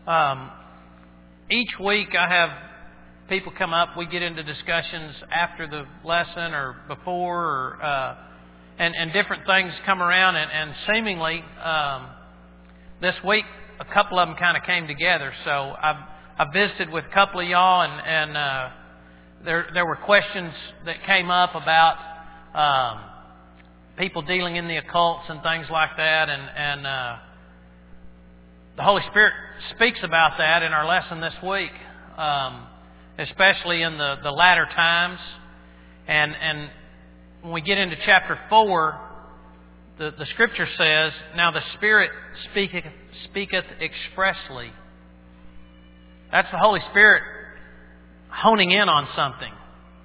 Each week I have people come up. We get into discussions after the lesson or before, and different things come around. And seemingly this week a couple of them kind of came together. So I've visited with a couple of y'all, and there were questions that came up about people dealing in the occults and things like that, and the Holy Spirit speaks about that in our lesson this week, especially in the latter times. And when we get into chapter 4, the Scripture says, "Now the Spirit speaketh expressly." That's the Holy Spirit honing in on something.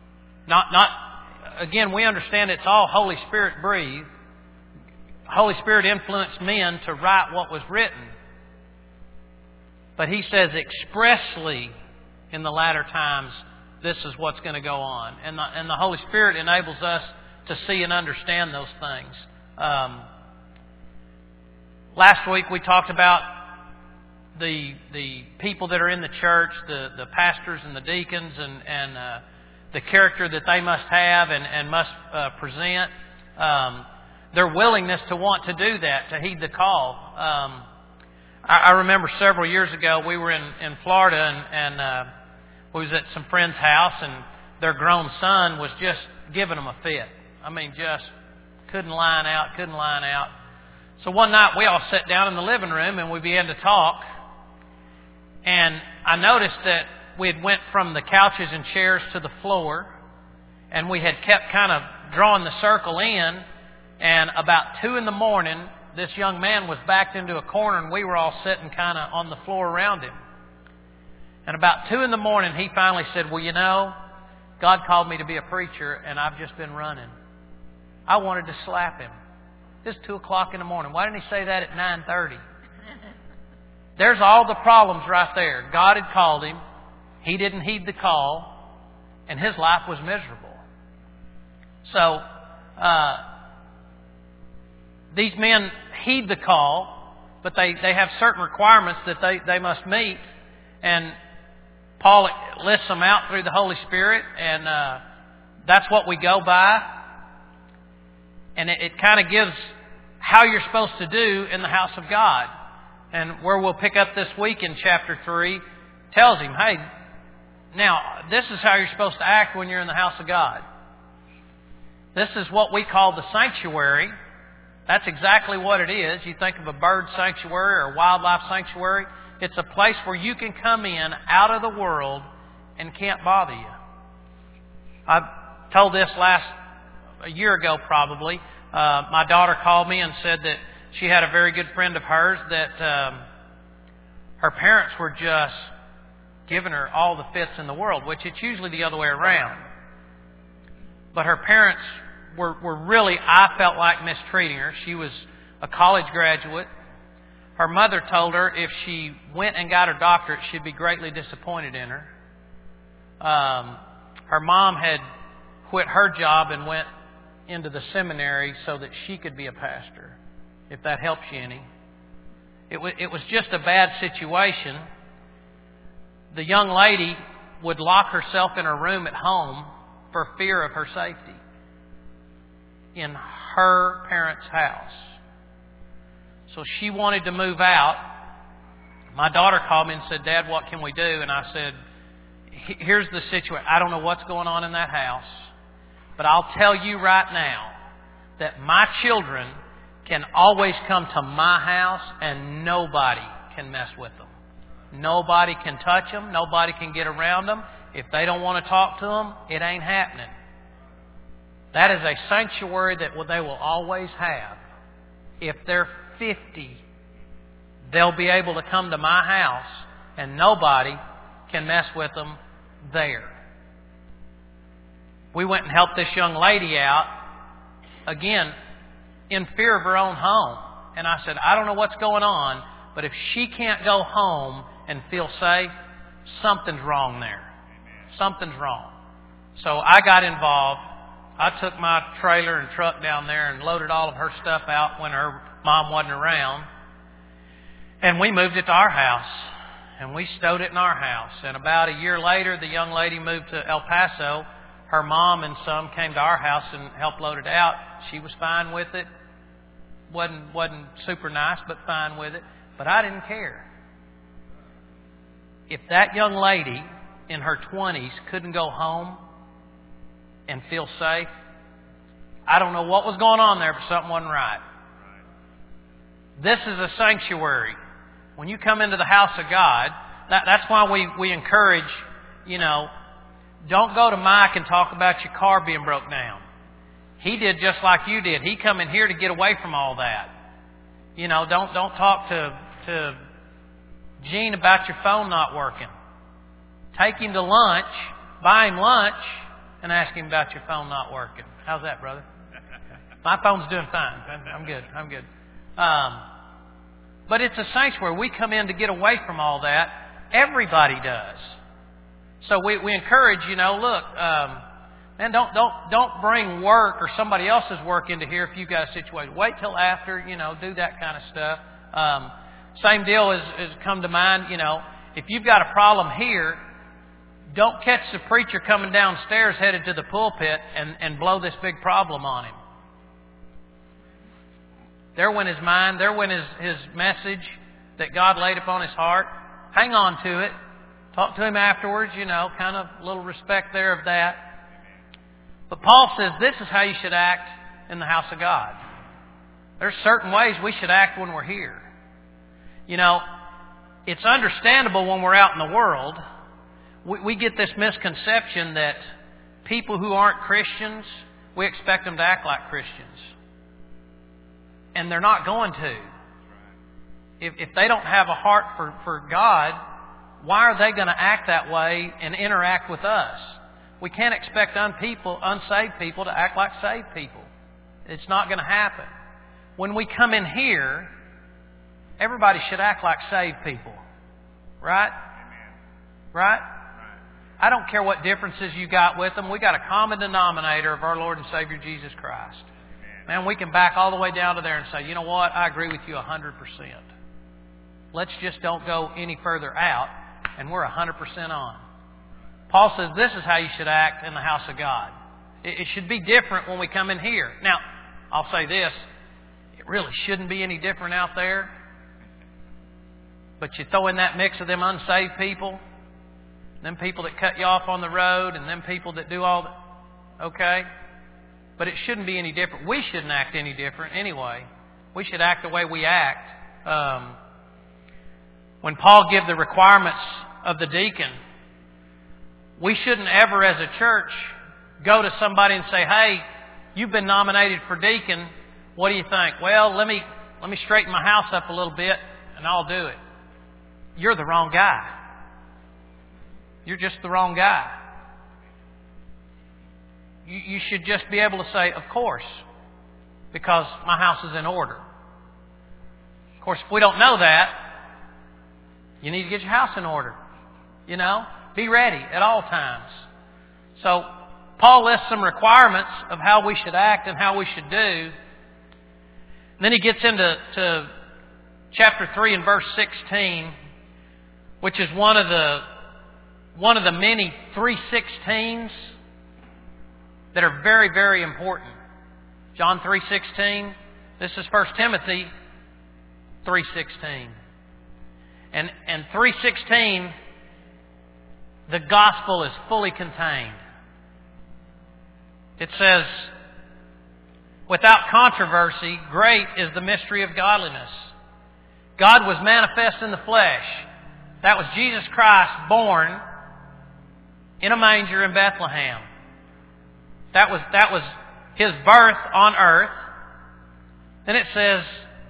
Again, we understand it's all Holy Spirit breathed. Holy Spirit influenced men to write what was written. But He says expressly in the latter times, this is what's going to go on. And the Holy Spirit enables us to see and understand those things. Last week we talked about the people that are in the church, the pastors and the deacons, and the character that they must have and must present. Their willingness to want to do that, to heed the call. I remember several years ago we were in Florida, and we was at some friend's house, and their grown son was just giving them a fit. I mean, just couldn't line out. So one night we all sat down in the living room and we began to talk. And I noticed that we had went from the couches and chairs to the floor, and we had kept kind of drawing the circle in. And about 2 a.m, this young man was backed into a corner, and we were all sitting kind of on the floor around him. And about 2 a.m, he finally said, "Well, you know, God called me to be a preacher, and I've just been running." I wanted to slap him. It's 2 o'clock in the morning. Why didn't he say that at 9:30? There's all the problems right there. God had called him. He didn't heed the call, and his life was miserable. So, these men heed the call, but they have certain requirements that they must meet. And Paul lists them out through the Holy Spirit, and that's what we go by. And it kind of gives how you're supposed to do in the house of God. And where we'll pick up this week in chapter 3, tells him, hey, now this is how you're supposed to act when you're in the house of God. This is what we call the sanctuary. That's exactly what it is. You think of a bird sanctuary or a wildlife sanctuary. It's a place where you can come in out of the world and can't bother you. I told this a year ago probably. My daughter called me and said that she had a very good friend of hers that her parents were just giving her all the fits in the world, which it's usually the other way around. But her parents were really, I felt like, mistreating her. She was a college graduate. Her mother told her if she went and got her doctorate, she'd be greatly disappointed in her. Her mom had quit her job and went into the seminary so that she could be a pastor, if that helps you any. It was just a bad situation. The young lady would lock herself in her room at home for fear of her safety in her parents' house. So she wanted to move out. My daughter called me and said, "Dad, what can we do?" And I said, "Here's the situation. I don't know what's going on in that house, but I'll tell you right now that my children can always come to my house and nobody can mess with them. Nobody can touch them. Nobody can get around them. If they don't want to talk to them, it ain't happening." That is a sanctuary that they will always have. If they're 50, they'll be able to come to my house and nobody can mess with them there. We went and helped this young lady out, again, in fear of her own home. And I said, I don't know what's going on, but if she can't go home and feel safe, something's wrong there. Something's wrong. So I got involved. I took my trailer and truck down there and loaded all of her stuff out when her mom wasn't around. And we moved it to our house. and we stowed it in our house. And about a year later, the young lady moved to El Paso. Her mom and some came to our house and helped load it out. She was fine with it. Wasn't super nice, but fine with it. But I didn't care. If that young lady in her 20s couldn't go home and feel safe, I don't know what was going on there, but something wasn't right. This is a sanctuary. When you come into the house of God, that's why we encourage, don't go to Mike and talk about your car being broke down. He did just like you did. He come in here to get away from all that. Don't talk to Gene about your phone not working. Take him to lunch, buy him lunch, and ask him about your phone not working. How's that, brother? My phone's doing fine. I'm good. But it's a sanctuary. We come in to get away from all that. Everybody does. So we encourage, look, man, don't bring work or somebody else's work into here if you've got a situation. Wait till after, do that kind of stuff. Same deal is come to mind, if you've got a problem here, don't catch the preacher coming downstairs headed to the pulpit and blow this big problem on him. There went his mind. There went his message that God laid upon his heart. Hang on to it. Talk to him afterwards, kind of a little respect there of that. But Paul says this is how you should act in the house of God. There's certain ways we should act when we're here. It's understandable when we're out in the world. We get this misconception that people who aren't Christians, we expect them to act like Christians. And they're not going to. If they don't have a heart for God, why are they going to act that way and interact with us? We can't expect unsaved people to act like saved people. It's not going to happen. When we come in here, everybody should act like saved people. Right? Right? I don't care what differences you got with them. We got a common denominator of our Lord and Savior Jesus Christ. Man, we can back all the way down to there and say, you know what? I agree with you 100%. Let's just don't go any further out, and we're 100% on. Paul says this is how you should act in the house of God. It should be different when we come in here. Now, I'll say this. It really shouldn't be any different out there. But you throw in that mix of them unsaved people, them people that cut you off on the road, and them people that do all that. Okay? But it shouldn't be any different. We shouldn't act any different anyway. We should act the way we act. When Paul gave the requirements of the deacon, we shouldn't ever as a church go to somebody and say, hey, you've been nominated for deacon. What do you think? Well, let me straighten my house up a little bit and I'll do it. You're the wrong guy. You're just the wrong guy. You should just be able to say, of course, because my house is in order. Of course, if we don't know that, you need to get your house in order. Be ready at all times. So, Paul lists some requirements of how we should act and how we should do. And then he gets into chapter 3 and verse 16, which is one of the many 3:16s that are very, very important. John 3:16. This is 1 Timothy 3:16. And 3:16, the gospel is fully contained. It says, without controversy, great is the mystery of godliness. God was manifest in the flesh. That was Jesus Christ born in a manger in Bethlehem. That was His birth on earth. Then it says,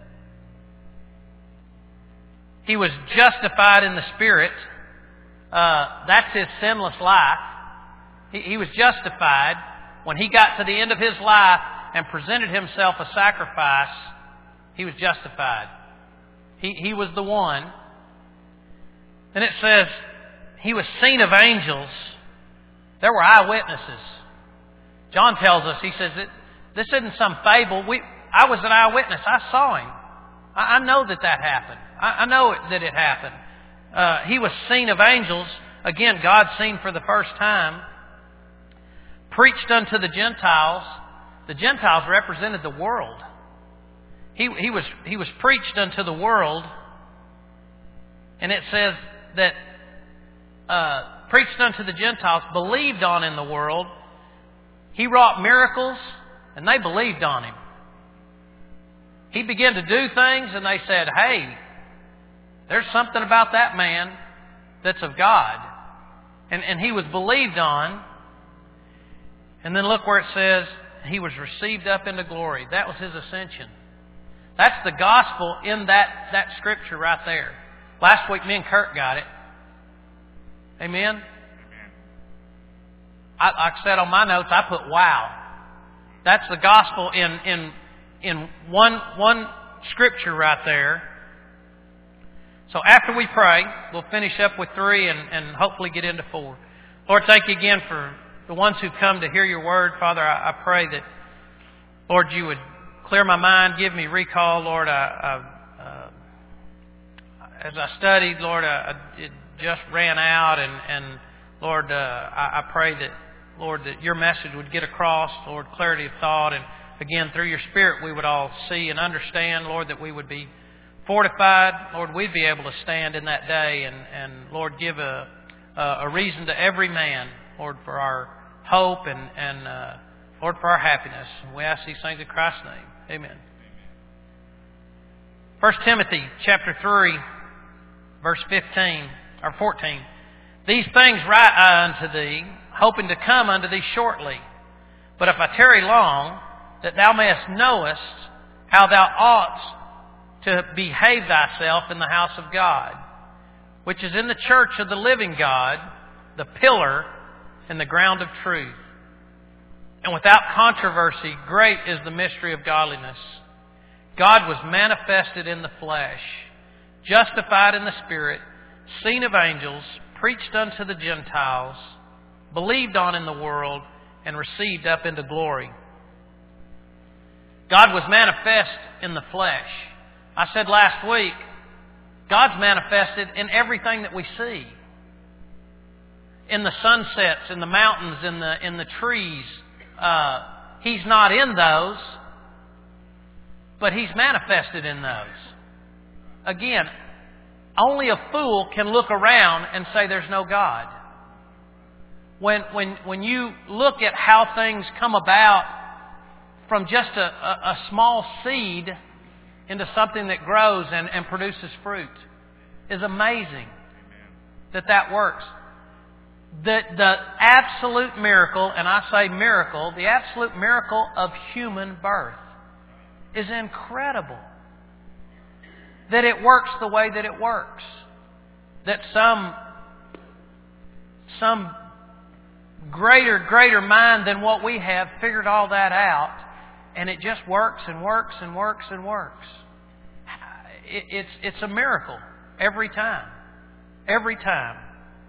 He was justified in the Spirit. That's His sinless life. He was justified when He got to the end of His life and presented Himself a sacrifice. He was justified. He was the one. And it says, He was seen of angels. There were eyewitnesses. John tells us, he says, this isn't some fable. I was an eyewitness. I saw Him. I know that happened. I know that it happened. He was seen of angels. Again, God seen for the first time. Preached unto the Gentiles. The Gentiles represented the world. He was preached unto the world. And it says that preached unto the Gentiles, believed on in the world. He wrought miracles, and they believed on Him. He began to do things, and they said, hey, there's something about that man that's of God. And He was believed on. And then look where it says, He was received up into glory. That was His ascension. That's the gospel in that scripture right there. Last week, me and Kurt got it. Amen? Like I said on my notes, I put wow. That's the gospel in one scripture right there. So after we pray, we'll finish up with 3 and hopefully get into 4. Lord, thank you again for the ones who've come to hear your word. Father, I pray that, Lord, you would clear my mind, give me recall. Lord, as I studied, Lord, it just ran out. And Lord, I pray that, Lord, that your message would get across, Lord, clarity of thought. And again, through your Spirit, we would all see and understand, Lord, that we would be fortified. Lord, we'd be able to stand in that day and Lord, give a reason to every man, Lord, for our hope and Lord, for our happiness. And we ask these things in Christ's name. Amen. 1 Timothy chapter 3, verse 15 or 14. These things write I unto thee, hoping to come unto thee shortly. But if I tarry long, that thou mayest knowest how thou oughtest to behave thyself in the house of God, which is in the church of the living God, the pillar and the ground of truth. And without controversy, great is the mystery of godliness. God was manifested in the flesh, justified in the Spirit, seen of angels, preached unto the Gentiles, believed on in the world, and received up into glory. God was manifest in the flesh. I said last week, God's manifested in everything that we see. In the sunsets, in the mountains, in the trees. He's not in those, but He's manifested in those. Again, only a fool can look around and say there's no God. When you look at how things come about from just a small seed into something that grows and produces fruit, is amazing that works. The absolute miracle, and I say miracle, the absolute miracle of human birth is incredible. That it works the way that it works. That some greater mind than what we have figured all that out, and it just works and works and works and works. It's a miracle every time. Every time.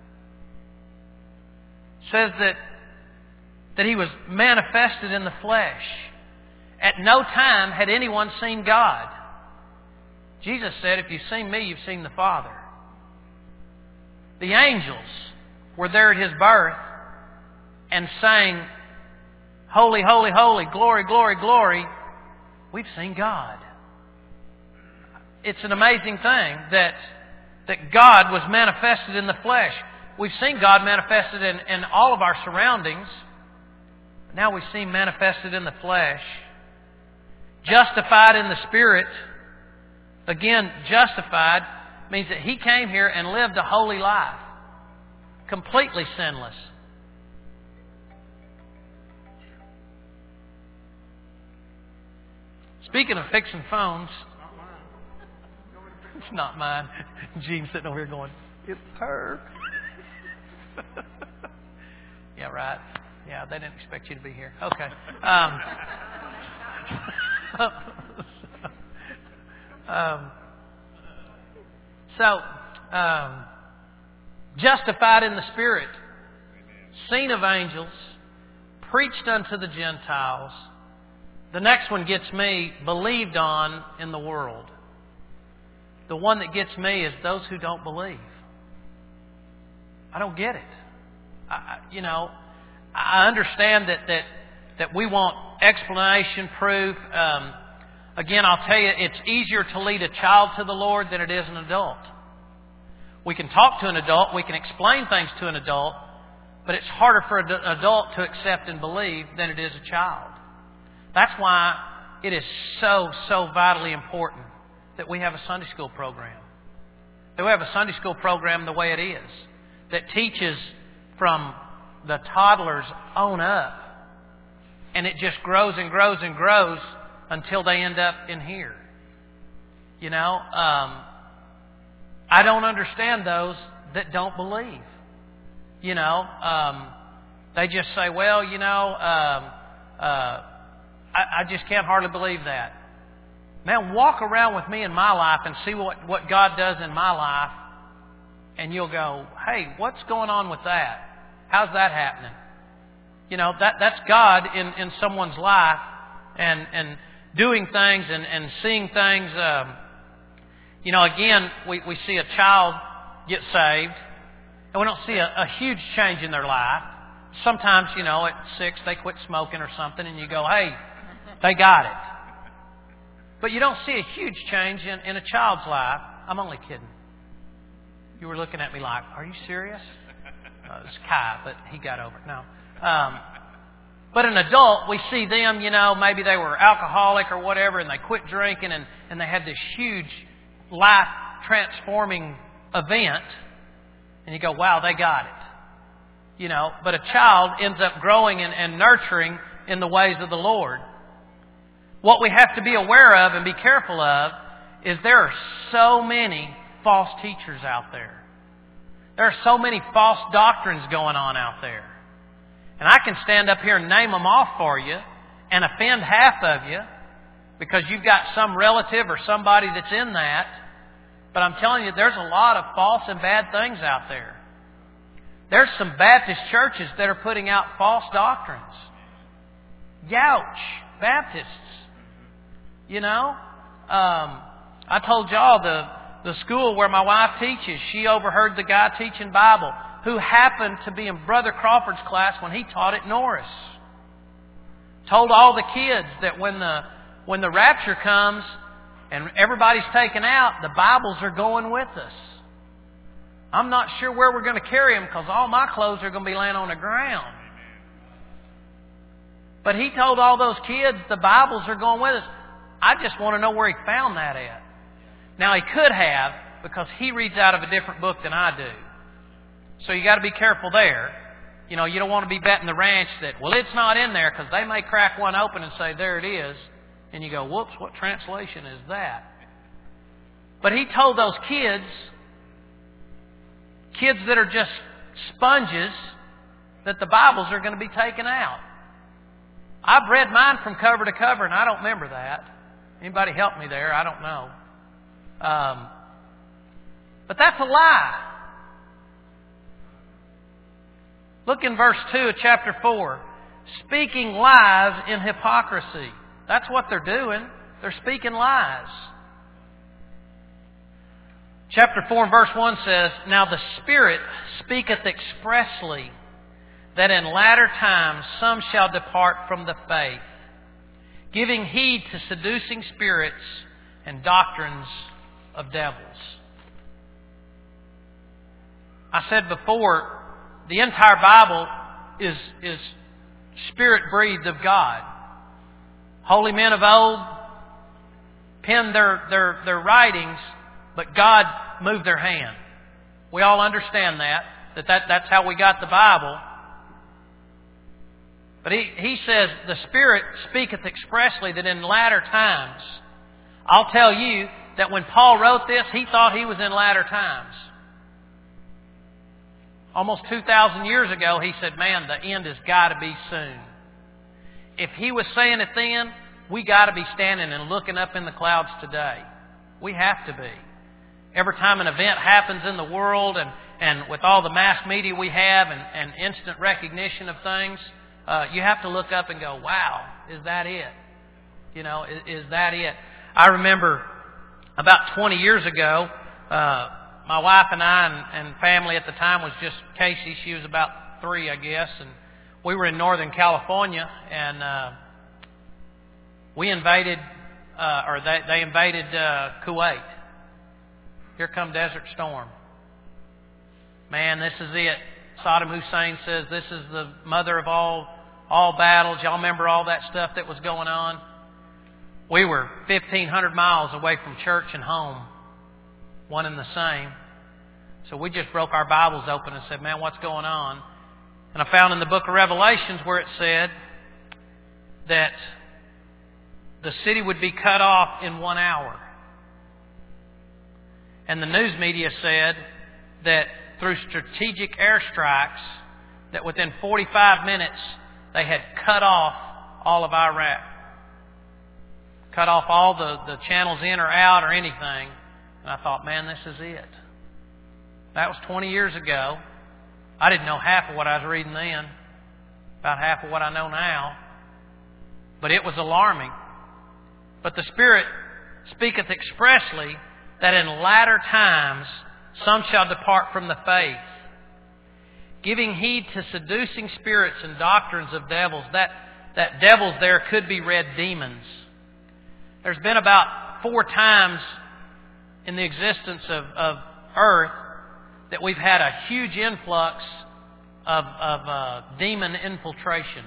It says that He was manifested in the flesh. At no time had anyone seen God. Jesus said, if you've seen me, you've seen the Father. The angels were there at His birth and sang, holy, holy, holy, glory, glory, glory. We've seen God. It's an amazing thing that God was manifested in the flesh. We've seen God manifested in all of our surroundings. Now we see Him manifested in the flesh. Justified in the Spirit. Again, justified means that He came here and lived a holy life. Completely sinless. Speaking of fixing phones. It's not mine. Gene's sitting over here going, it's her. Yeah, right. Yeah, they didn't expect you to be here. Okay. Justified in the Spirit, seen of angels, preached unto the Gentiles. The next one gets me, believed on in the world. The one that gets me is those who don't believe. I don't get it. I understand that we want explanation, proof. Again, I'll tell you, it's easier to lead a child to the Lord than it is an adult. We can talk to an adult, we can explain things to an adult, but it's harder for an adult to accept and believe than it is a child. That's why it is so vitally important that we have a Sunday school program. That we have a Sunday school program the way it is, that teaches from the toddlers on up. And it just grows and grows and grows until they end up in here. I don't understand those that don't believe. They just say, well, I just can't hardly believe that. Man, walk around with me in my life and see what God does in my life, and you'll go, hey, what's going on with that? How's that happening? That's God in someone's life and doing things and seeing things. Again, we see a child get saved, and we don't see a huge change in their life. Sometimes, at 6, they quit smoking or something, and you go, hey, they got it. But you don't see a huge change in a child's life. I'm only kidding. You were looking at me like, are you serious? It was Kai, but he got over it. No. But an adult, we see them, maybe they were alcoholic or whatever, and they quit drinking, and they had this huge life-transforming event, and you go, wow, they got it. But a child ends up growing and nurturing in the ways of the Lord. What we have to be aware of and be careful of is there are so many false teachers out there. There are so many false doctrines going on out there. And I can stand up here and name them off for you and offend half of you because you've got some relative or somebody that's in that. But I'm telling you, there's a lot of false and bad things out there. There's some Baptist churches that are putting out false doctrines. Youch, Baptists. I told y'all the school where my wife teaches, she overheard the guy teaching Bible who happened to be in Brother Crawford's class when he taught at Norris. Told all the kids that when the rapture comes and everybody's taken out, the Bibles are going with us. I'm not sure where we're going to carry them because all my clothes are going to be laying on the ground. But he told all those kids the Bibles are going with us. I just want to know where he found that at. Now, he could have, because he reads out of a different book than I do. So you got to be careful there. You don't want to be betting the ranch that, well, it's not in there, because they may crack one open and say, there it is. And you go, whoops, what translation is that? But he told those kids that are just sponges, that the Bibles are going to be taken out. I've read mine from cover to cover, and I don't remember that. Anybody help me there? I don't know. But that's a lie. Look in verse 2 of chapter 4. Speaking lies in hypocrisy. That's what they're doing. They're speaking lies. Chapter 4 and verse 1 says, Now the Spirit speaketh expressly, that in latter times some shall depart from the faith, giving heed to seducing spirits and doctrines of devils. I said before, the entire Bible is Spirit-breathed of God. Holy men of old penned their writings, but God moved their hand. We all understand that's how we got the Bible. But he says, the Spirit speaketh expressly that in latter times. I'll tell you that when Paul wrote this, he thought he was in latter times. Almost 2,000 years ago, he said, man, the end has got to be soon. If he was saying it then, we got to be standing and looking up in the clouds today. We have to be. Every time an event happens in the world and with all the mass media we have and instant recognition of things, you have to look up and go, wow, is that it? Is that it? I remember about 20 years ago, my wife and I and family at the time was just Casey. She was about 3, I guess, and we were in Northern California, and we invaded, they invaded Kuwait. Here come Desert Storm. Man, this is it. Saddam Hussein says this is the mother of all battles. Y'all remember all that stuff that was going on? We were 1,500 miles away from church and home, one and the same. So we just broke our Bibles open and said, man, what's going on? And I found in the book of Revelations where it said that the city would be cut off in 1 hour. And the news media said that through strategic airstrikes, that within 45 minutes, they had cut off all of Iraq. Cut off all the channels in or out or anything. And I thought, man, this is it. That was 20 years ago. I didn't know half of what I was reading then. About half of what I know now. But it was alarming. But the Spirit speaketh expressly that in latter times some shall depart from the faith, giving heed to seducing spirits and doctrines of devils. That devils there could be read demons. There's been about 4 times in the existence of earth that we've had a huge influx of demon infiltration.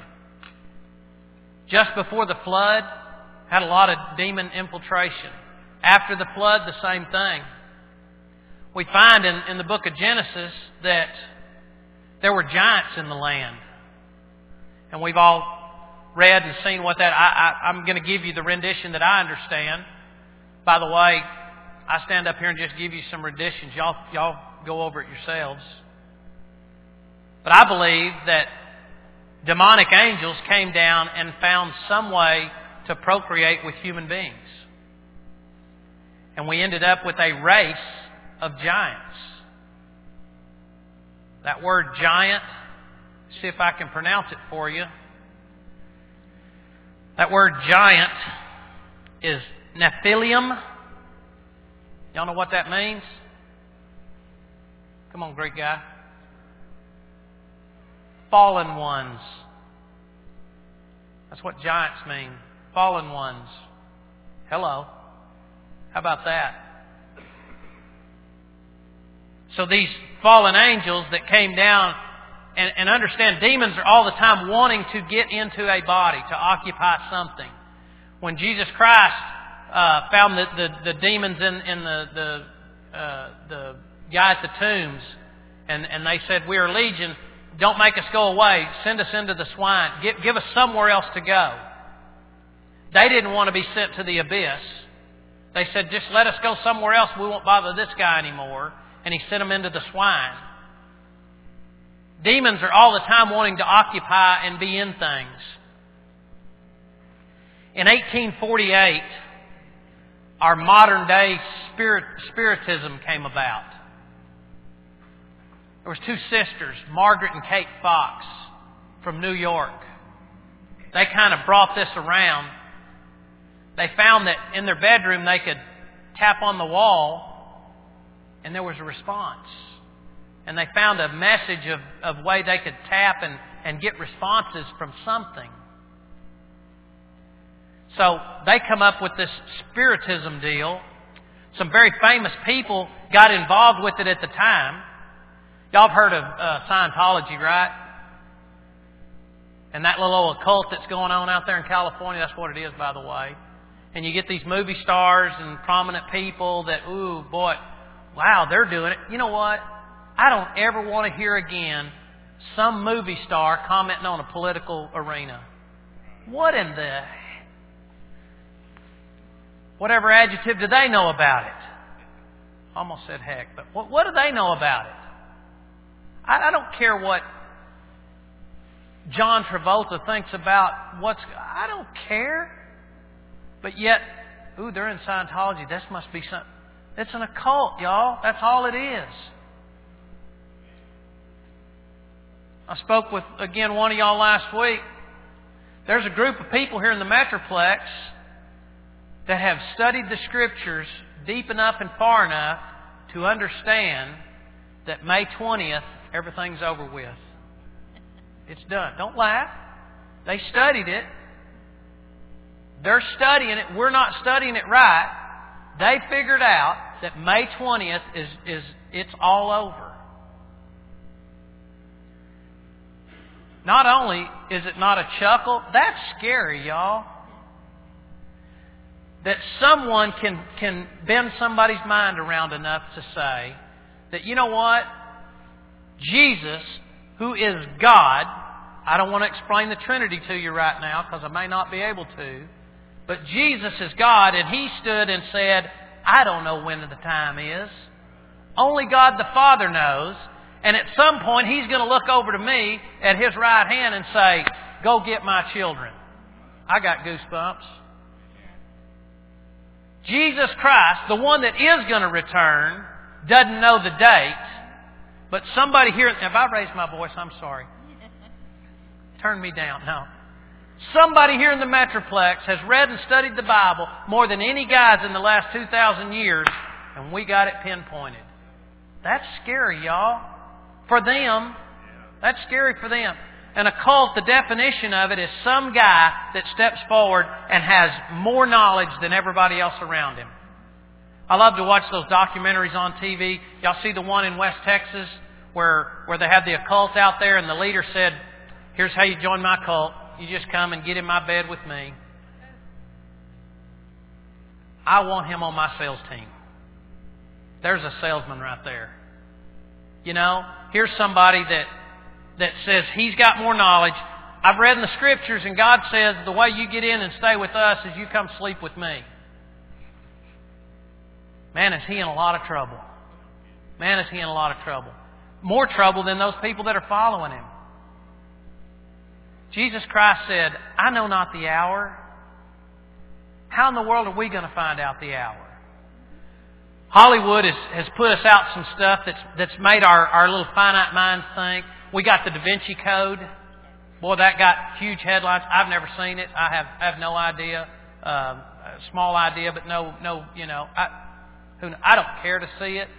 Just before the flood, had a lot of demon infiltration. After the flood, the same thing. We find in the book of Genesis that there were giants in the land. And we've all read and seen what that... I'm going to give you the rendition that I understand. By the way, I stand up here and just give you some renditions. Y'all go over it yourselves. But I believe that demonic angels came down and found some way to procreate with human beings. And we ended up with a race of giants. That word giant, see if I can pronounce it for you. That word giant is Nephilim. Y'all know what that means? Come on, great guy. Fallen ones. That's what giants mean. Fallen ones. Hello. How about that? So these fallen angels that came down, and understand, demons are all the time wanting to get into a body, to occupy something. When Jesus Christ found the demons in the guy at the tombs, and they said, we are legion, don't make us go away, send us into the swine, give us somewhere else to go. They didn't want to be sent to the abyss. They said, just let us go somewhere else, we won't bother this guy anymore. And he sent them into the swine. Demons are all the time wanting to occupy and be in things. In 1848, our modern day spiritism came about. There was 2 sisters, Margaret and Kate Fox, from New York. They kind of brought this around. They found that in their bedroom they could tap on the wall and there was a response. And they found a message of way they could tap and get responses from something. So they come up with this spiritism deal. Some very famous people got involved with it at the time. Y'all have heard of Scientology, right? And that little old occult that's going on out there in California, that's what it is, by the way. And you get these movie stars and prominent people that, ooh, boy, wow, they're doing it. You know what? I don't ever want to hear again some movie star commenting on a political arena. What in the... Whatever adjective do they know about it? Almost said heck, but what do they know about it? I don't care what John Travolta thinks about what's... I don't care. But yet, ooh, they're in Scientology. This must be something... It's an occult, y'all. That's all it is. I spoke with, again, one of y'all last week. There's a group of people here in the Metroplex that have studied the Scriptures deep enough and far enough to understand that May 20th, everything's over with. It's done. Don't laugh. They studied it. They're studying it. We're not studying it right. They figured out that May 20th is it's all over. Not only is it not a chuckle, that's scary, y'all. That someone can bend somebody's mind around enough to say that, you know what? Jesus, who is God, I don't want to explain the Trinity to you right now because I may not be able to, but Jesus is God, and He stood and said, I don't know when the time is. Only God the Father knows. And at some point, He's going to look over to me at His right hand and say, go get my children. I got goosebumps. Jesus Christ, the one that is going to return, doesn't know the date. But somebody here, if I raise my voice, I'm sorry. Turn me down. No. Somebody here in the Metroplex has read and studied the Bible more than any guys in the last 2,000 years, and we got it pinpointed. That's scary, y'all. For them, that's scary for them. And a cult, the definition of it is some guy that steps forward and has more knowledge than everybody else around him. I love to watch those documentaries on TV. Y'all see the one in West Texas where they have the occult out there, and the leader said, here's how you join my cult. You just come and get in my bed with me. I want him on my sales team. There's a salesman right there. You know, here's somebody that says he's got more knowledge. I've read in the Scriptures, and God says the way you get in and stay with us is you come sleep with me. Man, is he in a lot of trouble. Man, is he in a lot of trouble. More trouble than those people that are following him. Jesus Christ said, I know not the hour. How in the world are we going to find out the hour? Hollywood has put us out some stuff that's made our little finite minds think. We got the Da Vinci Code. Boy, that got huge headlines. I've never seen it. I have no idea. A small idea, but no. You know, I don't care to see it.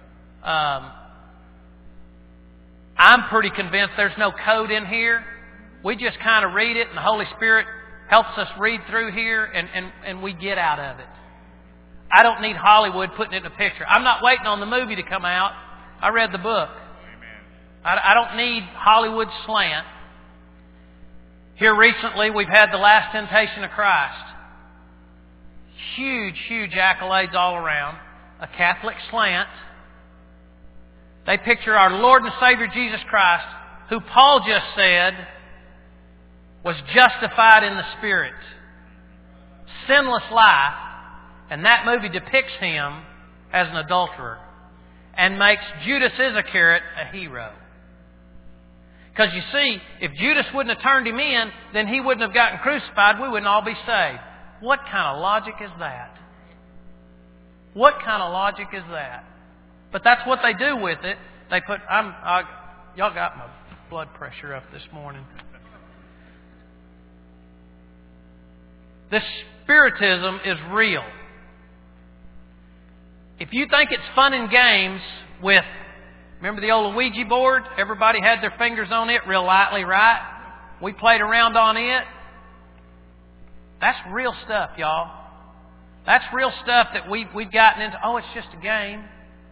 I'm pretty convinced there's no code in here. We just kind of read it, and the Holy Spirit helps us read through here, and we get out of it. I don't need Hollywood putting it in a picture. I'm not waiting on the movie to come out. I read the book. I don't need Hollywood slant. Here recently, we've had The Last Temptation of Christ. Huge, huge accolades all around. A Catholic slant. They picture our Lord and Savior Jesus Christ, who Paul just said was justified in the Spirit. Sinless life. And that movie depicts him as an adulterer and makes Judas Iscariot a hero. Because you see, if Judas wouldn't have turned him in, then he wouldn't have gotten crucified. We wouldn't all be saved. What kind of logic is that? What kind of logic is that? But that's what they do with it. They put, y'all got my blood pressure up this morning. This spiritism is real. If you think it's fun and games with, remember the old Ouija board? Everybody had their fingers on it real lightly, right? We played around on it. That's real stuff, y'all. That's real stuff that we've gotten into. Oh, it's just a game.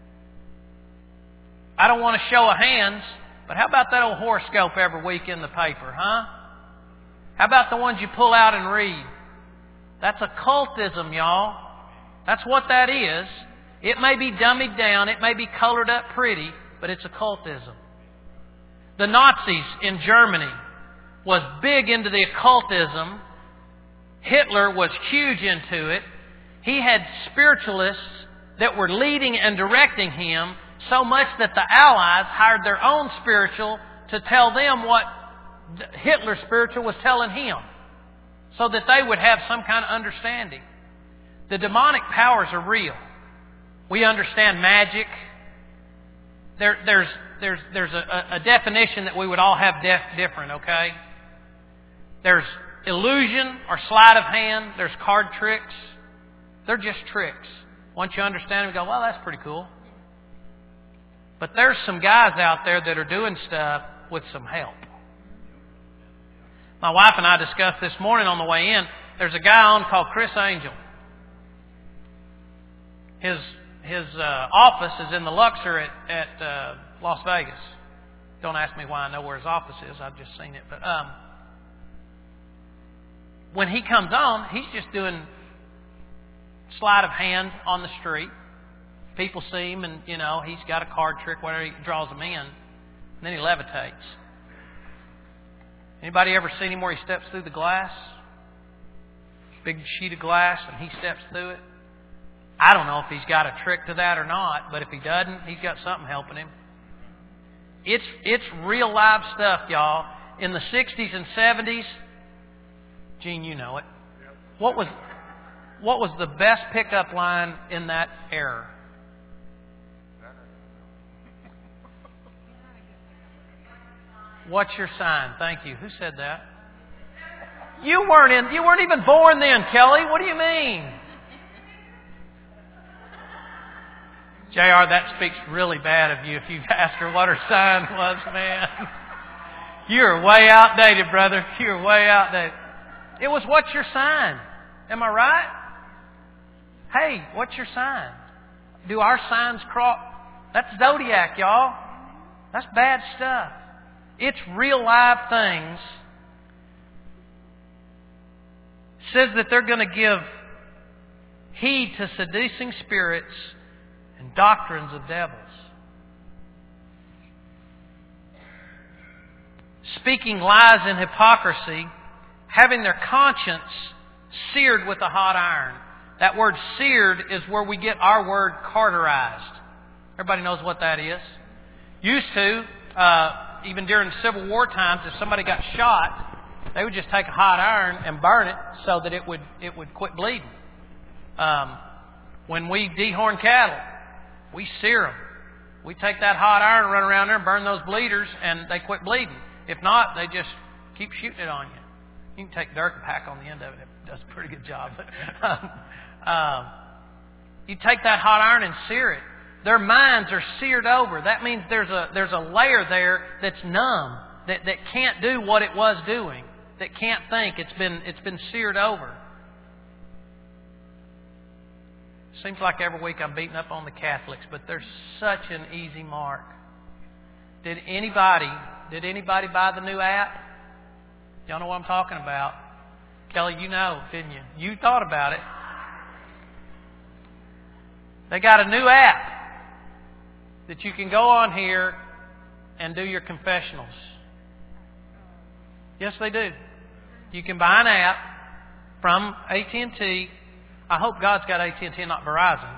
I don't want to show of hands, but how about that old horoscope every week in the paper, huh? How about the ones you pull out and read? That's occultism, y'all. That's what that is. It may be dummied down, it may be colored up pretty, but it's occultism. The Nazis in Germany was big into the occultism. Hitler was huge into it. He had spiritualists that were leading and directing him so much that the Allies hired their own spiritual to tell them what Hitler's spiritual was telling him, so that they would have some kind of understanding. The demonic powers are real. We understand magic. There's a definition that we would all have different, okay? There's illusion or sleight of hand. There's card tricks. They're just tricks. Once you understand them, you go, well, that's pretty cool. But there's some guys out there that are doing stuff with some help. My wife and I discussed this morning on the way in. There's a guy on called Chris Angel. His office is in the Luxor at Las Vegas. Don't ask me why I know where his office is. I've just seen it. But when he comes on, he's just doing sleight of hand on the street. People see him, and he's got a card trick, whatever. He draws them in, and then he levitates. Anybody ever seen him where he steps through the glass? Big sheet of glass, and he steps through it. I don't know if he's got a trick to that or not, but if he doesn't, he's got something helping him. It's real live stuff, y'all. In the 60s and 70s, Gene, you know it. What was the best pickup line in that era? What's your sign? Thank you. Who said that? You weren't even born then, Kelly. What do you mean? JR, that speaks really bad of you if you've asked her what her sign was, man. You're way outdated, brother. You're way outdated. It was, what's your sign? Am I right? Hey, what's your sign? Do our signs cross? That's zodiac, y'all. That's bad stuff. It's real live things. It says that they're going to give heed to seducing spirits and doctrines of devils. Speaking lies and hypocrisy, having their conscience seared with a hot iron. That word seared is where we get our word carterized. Everybody knows what that is. Used to, even during Civil War times, if somebody got shot, they would just take a hot iron and burn it so that it would quit bleeding. When we dehorn cattle, we sear them. We take that hot iron and run around there and burn those bleeders, and they quit bleeding. If not, they just keep shooting it on you. You can take dirt and pack on the end of it. It does a pretty good job. You take that hot iron and sear it. Their minds are seared over. That means there's a layer there that's numb, that can't do what it was doing, that can't think. It's been seared over. Seems like every week I'm beating up on the Catholics, but they're such an easy mark. Did anybody buy the new app? Y'all know what I'm talking about. Kelly, you know, didn't you? You thought about it. They got a new app that you can go on here and do your confessionals. Yes, they do. You can buy an app from AT&T. I hope God's got AT&T, not Verizon.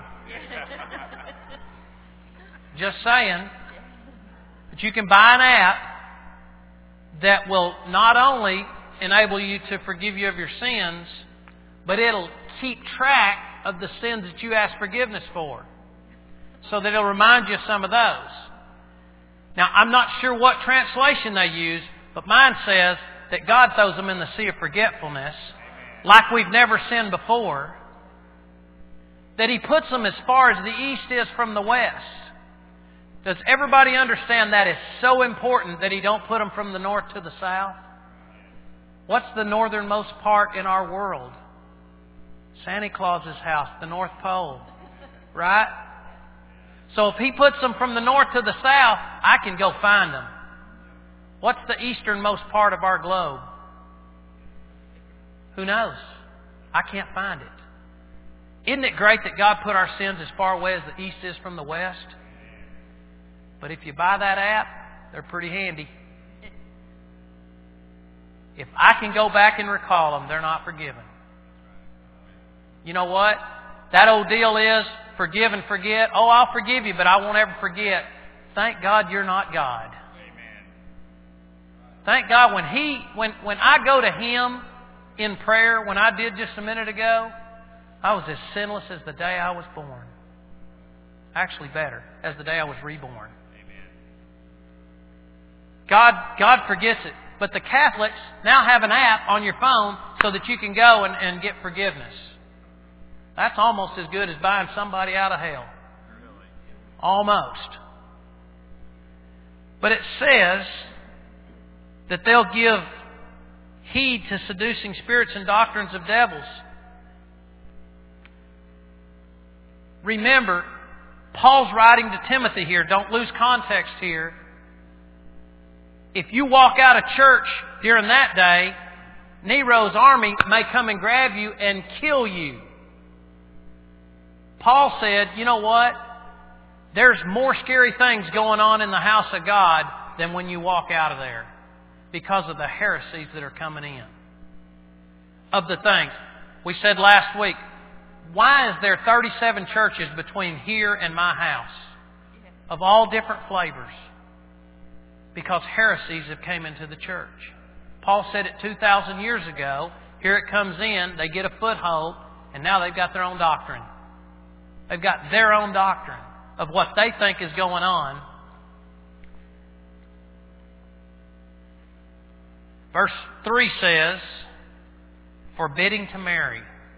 Just saying. But you can buy an app that will not only enable you to forgive you of your sins, but it'll keep track of the sins that you ask forgiveness for, so that it'll remind you of some of those. Now, I'm not sure what translation they use, but mine says that God throws them in the sea of forgetfulness, like we've never sinned before, that He puts them as far as the east is from the west. Does everybody understand that is so important that He don't put them from the north to the south? What's the northernmost part in our world? Santa Claus's house, the North Pole. Right? So if He puts them from the north to the south, I can go find them. What's the easternmost part of our globe? Who knows? I can't find it. Isn't it great that God put our sins as far away as the east is from the west? But if you buy that app, they're pretty handy. If I can go back and recall them, they're not forgiven. You know what? That old deal is forgive and forget. Oh, I'll forgive you, but I won't ever forget. Thank God you're not God. Amen. Thank God when I go to Him in prayer, when I did just a minute ago, I was as sinless as the day I was born. Actually better, as the day I was reborn. God forgets it. But the Catholics now have an app on your phone so that you can go and get forgiveness. That's almost as good as buying somebody out of hell. Almost. But it says that they'll give heed to seducing spirits and doctrines of devils. Remember, Paul's writing to Timothy here. Don't lose context here. If you walk out of church during that day, Nero's army may come and grab you and kill you. Paul said, you know what? There's more scary things going on in the house of God than when you walk out of there, because of the heresies that are coming in. Of the things. We said last week, why is there 37 churches between here and my house? Of all different flavors. Because heresies have came into the church. Paul said it 2,000 years ago. Here it comes in, they get a foothold, and now they've got their own doctrine. They've got their own doctrine of what they think is going on. Verse 3 says, forbidding to marry.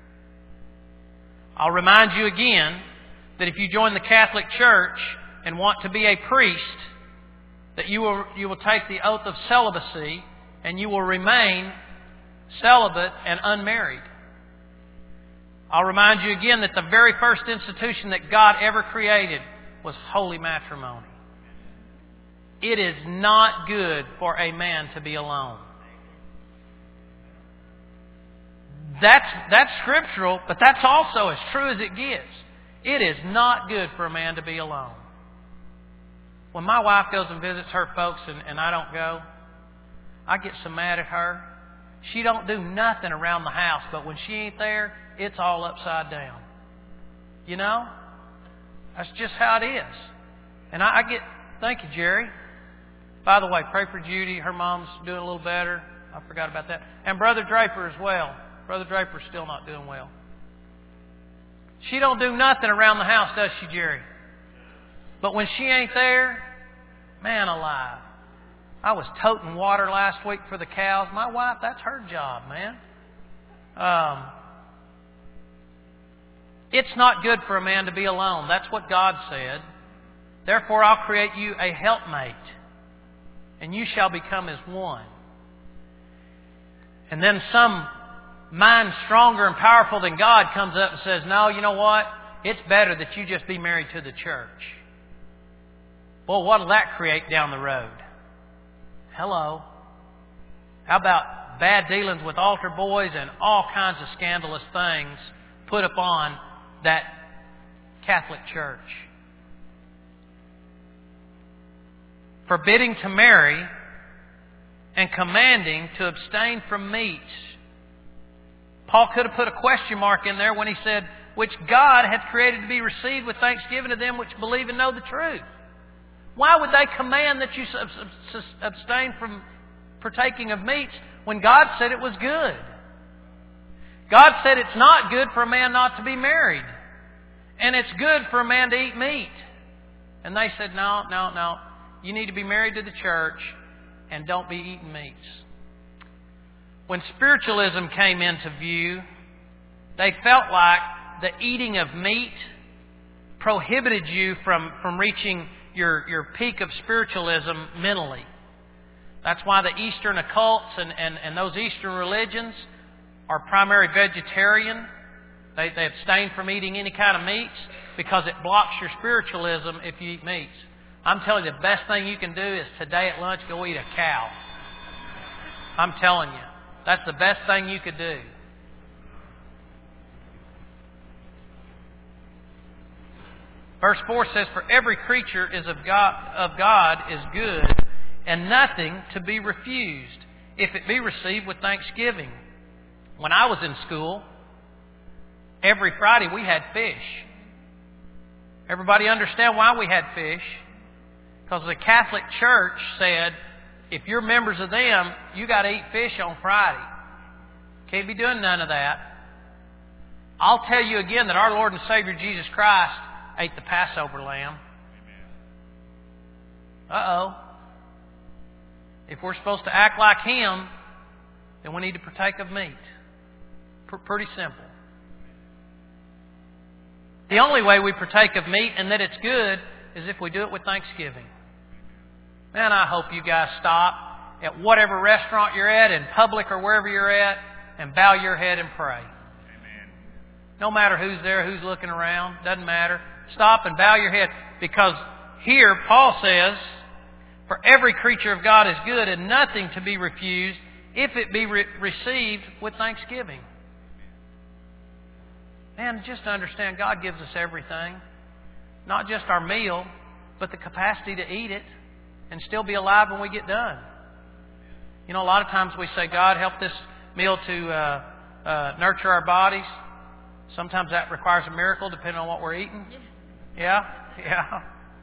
I'll remind you again that if you join the Catholic Church and want to be a priest, that you will take the oath of celibacy and you will remain celibate and unmarried. I'll remind you again that the very first institution that God ever created was holy matrimony. It is not good for a man to be alone. That's scriptural, but that's also as true as it gets. It is not good for a man to be alone. When my wife goes and visits her folks and I don't go, I get so mad at her. She don't do nothing around the house, but when she ain't there, it's all upside down. You know? That's just how it is. And I get, thank you, Jerry. By the way, pray for Judy. Her mom's doing a little better. I forgot about that. And Brother Draper as well. Brother Draper's still not doing well. She don't do nothing around the house, does she, Jerry? But when she ain't there, man alive. I was toting water last week for the cows. My wife, that's her job, man. It's not good for a man to be alone. That's what God said. Therefore, I'll create you a helpmate, and you shall become as one. And then some mind stronger and powerful than God comes up and says, no, you know what? It's better that you just be married to the church. Well, what'll that create down the road? Hello. How about bad dealings with altar boys and all kinds of scandalous things put upon that Catholic Church? Forbidding to marry and commanding to abstain from meats. Paul could have put a question mark in there when he said, which God hath created to be received with thanksgiving to them which believe and know the truth. Why would they command that you abstain from partaking of meats when God said it was good? God said it's not good for a man not to be married. And it's good for a man to eat meat. And they said, no. You need to be married to the church and don't be eating meats. When spiritualism came into view, they felt like the eating of meat prohibited you from reaching your peak of spiritualism mentally. That's why the Eastern occults and those Eastern religions are primarily vegetarian. They abstain from eating any kind of meats because it blocks your spiritualism if you eat meats. I'm telling you, the best thing you can do is today at lunch go eat a cow. I'm telling you. That's the best thing you could do. Verse 4 says, for every creature is of God is good, and nothing to be refused, if it be received with thanksgiving. When I was in school, every Friday we had fish. Everybody understand why we had fish? Because the Catholic Church said, if you're members of them, you got to eat fish on Friday. Can't be doing none of that. I'll tell you again that our Lord and Savior Jesus Christ ate the Passover lamb. Uh-oh. If we're supposed to act like Him, then we need to partake of meat. Pretty simple. The only way we partake of meat and that it's good is if we do it with thanksgiving. Man, I hope you guys stop at whatever restaurant you're at, in public or wherever you're at, and bow your head and pray. Amen. No matter who's there, who's looking around, doesn't matter. Stop and bow your head, because here Paul says, for every creature of God is good and nothing to be refused if it be received with thanksgiving. Man, just to understand, God gives us everything. Not just our meal, but the capacity to eat it and still be alive when we get done. You know, a lot of times we say, God, help this meal to nurture our bodies. Sometimes that requires a miracle depending on what we're eating. Yeah? Yeah.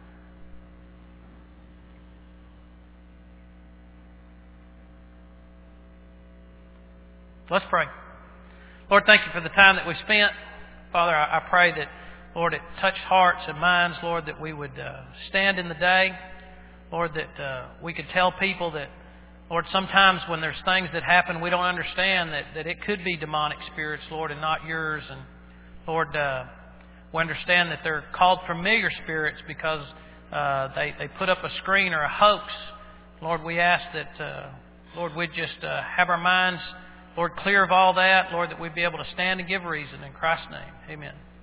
Let's pray. Lord, thank you for the time that we spent. Father, I pray that, Lord, it touched hearts and minds, Lord, that we would stand in the day. Lord, that we could tell people that, Lord, sometimes when there's things that happen we don't understand, that it could be demonic spirits, Lord, and not yours. And Lord, we understand that they're called familiar spirits because they put up a screen or a hoax. Lord, we ask that, Lord, we'd just have our minds, Lord, clear of all that. Lord, that we'd be able to stand and give reason. In Christ's name, amen.